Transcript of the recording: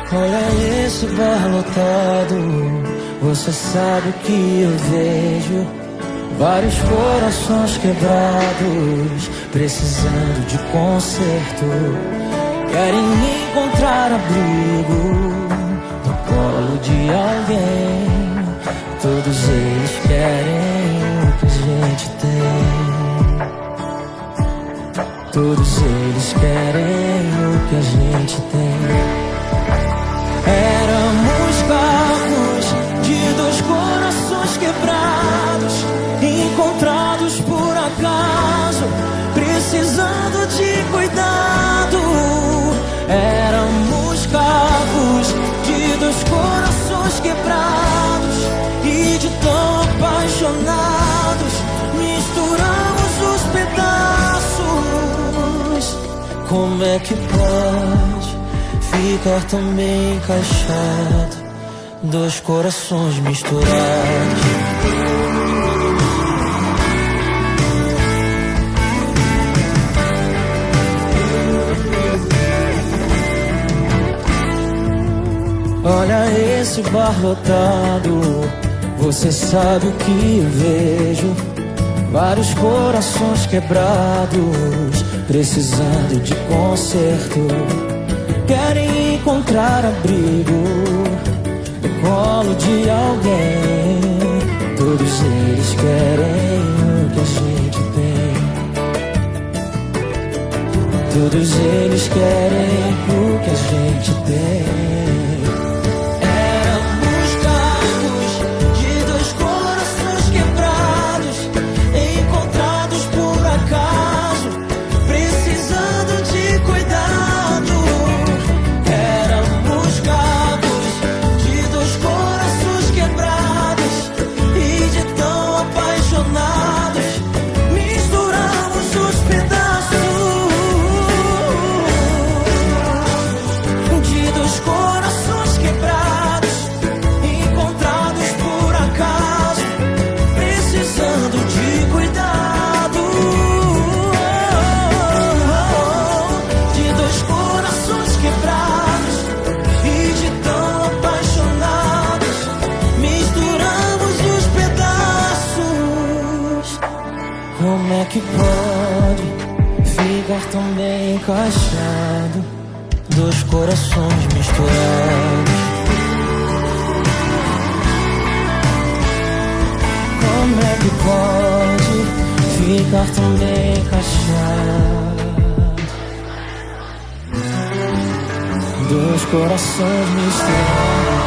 Olha esse bar lotado, você sabe o que eu vejo. Vários corações quebrados, precisando de conserto. Querem encontrar abrigo no colo de alguém. Todos eles querem o que a gente tem. Todos eles querem o que a gente tem. Éramos carros de dois corações quebrados, encontrados por acaso, precisando de cuidado. Éramos carros de dois corações quebrados e de tão apaixonados, misturamos os pedaços. Como é que pode ficar tão bem encaixado, dois corações misturados? Olha esse bar lotado, você sabe o que eu vejo. Vários corações quebrados, precisando de conserto. Querem encontrar abrigo no colo de alguém. Todos eles querem o que a gente tem. Todos eles querem o que a gente tem. Como é que pode ficar tão bem encaixado, dois corações misturados? Como é que pode ficar tão bem encaixado, dois corações misturados?